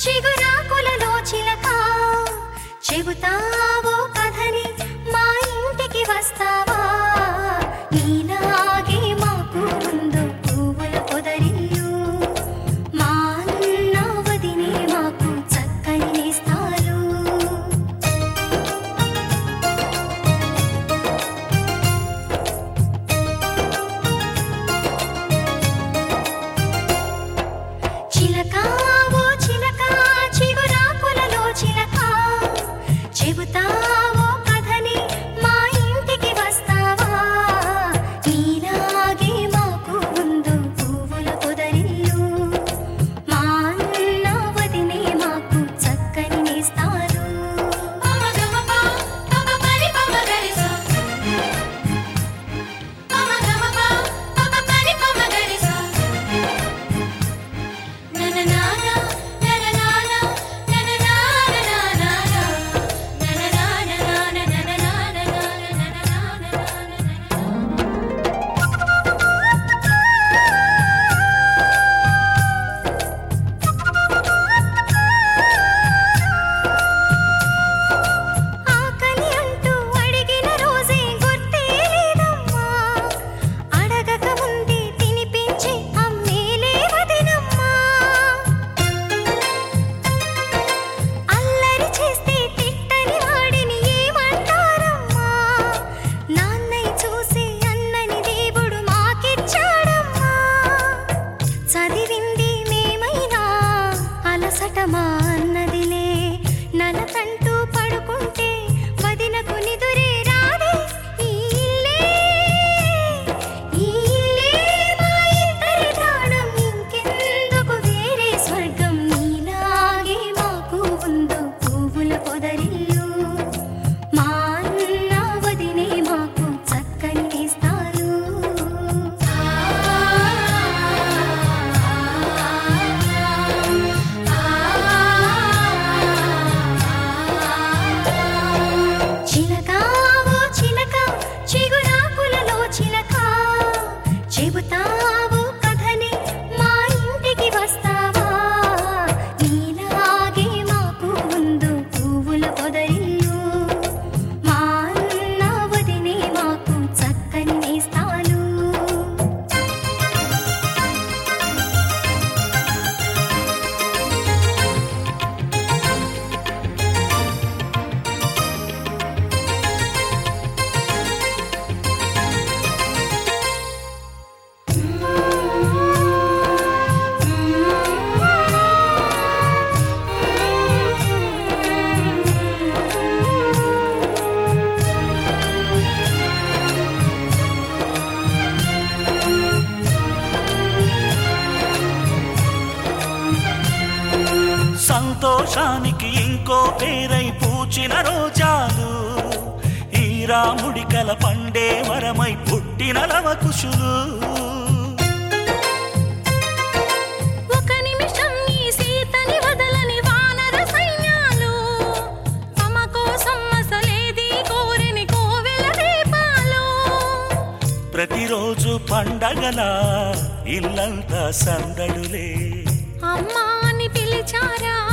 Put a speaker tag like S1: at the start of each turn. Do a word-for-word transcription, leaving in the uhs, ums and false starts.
S1: చిగురాకులలో చిలక చెబుతావో కథని మా ఇంటికి వస్తావా నీలాగే మాకు ముందు పువ్వుల పొదరిల్లు మా అన్న వదినే మాకు చక్కని నేస్తాలు చిలక ఓ చిలక చిగురాకులలో చిలక చెబుతావో కథని మా ఇంటికి వస్తావా నీలాగే మాకు ముందు పువ్వుల పొదరిల్లు మా అన్న వదినే మాకు చక్కని నేస్తాలు ఆకలి అంటూ అడిగిన రోజే గుర్తే లేదమ్మా అడగక ముందే తినిపించి అమ్మేలే వదినమ్మా అల్లరి చేస్తే తిట్టని వాడిని ఏమంటారమ్మా నాన్నయ్య చూసి అన్నని దేవుడు మాకిచ్చాడమ్మా చదివింది మేమైనా అలసట మా అన్నదిలే నలకంటూ పడుకుంటే వదినకు నిదురే రాదే ఈ ఇల్లే ఈ ఇల్లే మా ఇద్దరి ప్రాణం ఇంకెందుకు వేరే స్వర్గం నీలాగే మాకు ముందు పువ్వుల పొదరిల్లు మా అన్న వదినే మాకు చక్కని నేస్తాలు చిలక ఓ చిలక చిగురాకులలో చిలక చెబుతావో కథని మా ఇంటికి వస్తావా నీలాగే మాకు ముందు పువ్వుల పొదరిల్లు మా అన్న వదినే మాకు చక్కని నేస్తాలు
S2: సంతోషానికి ఇంకో పేరై పూచిన రోజాలు ఈ రాముడి కల పండే వరమై పుట్టిన లవకుశులు
S1: ఒక నిమిషం ఈ సీతని వదలని వానర సైన్యాలు తమ కోసం అసలేది కోరిని కోవెల దీపాలు
S2: ప్రతిరోజు పండగలా ఇల్లంతా సందడులే
S1: అమ్మా అని పిలిచారా